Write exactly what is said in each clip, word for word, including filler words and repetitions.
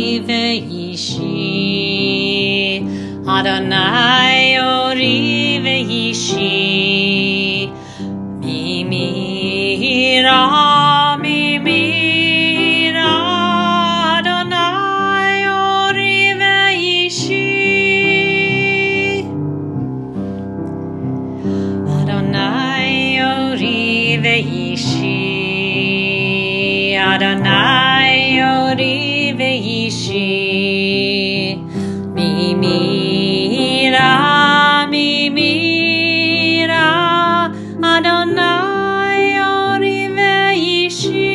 ori veishi, Adonai ori veishi, Mimira, Mimira, Adonai ori veishi, Adonai ori veishi, Adonai ori veishi, Mimira, Mimira, Adonai ori veishi.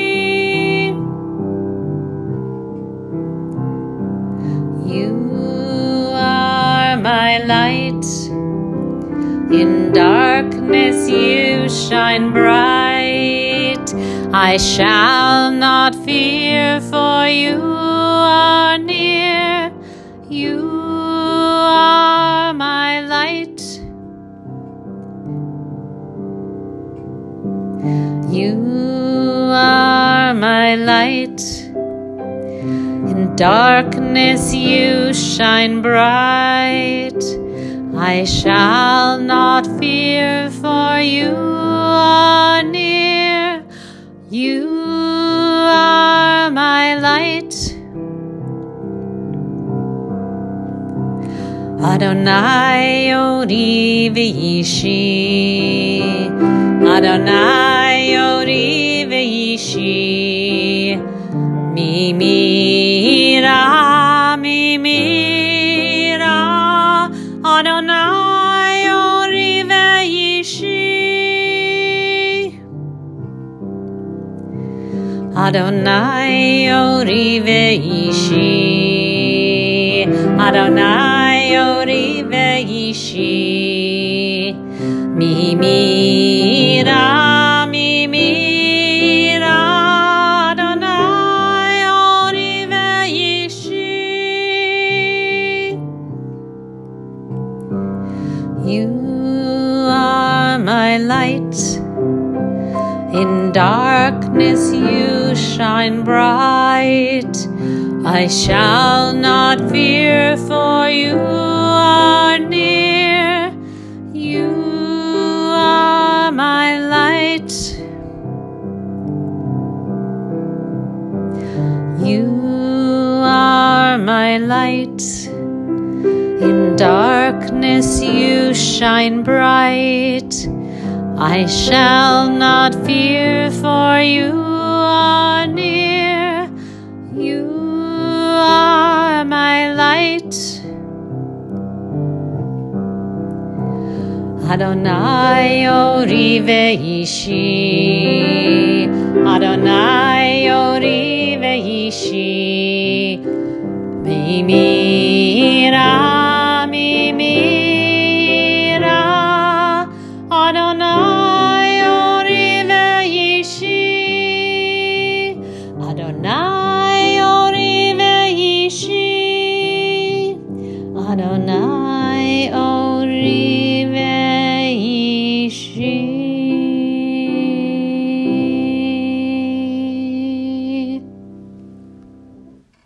You are my light, in darkness you shine bright. I shall not fear, for you are near. You are my light. You are my light. In darkness you shine bright. I shall not fear, for you are near. You are my light. Adonai ori veishi, Adonai ori veishi, Mimira, Mimira, Adonai ori veishi, Adonai ori veishi, Adonai ori veishi, Mimira, Mimira, Adonai ori veishi. You are my light. In darkness you shine bright. I shall not fear, for you are near. You are my light. You are my light. In darkness you shine bright. I shall not fear, for you are near. You are my light. Adonai ori veishi, Adonai ori veishi, Mimira, Mimira.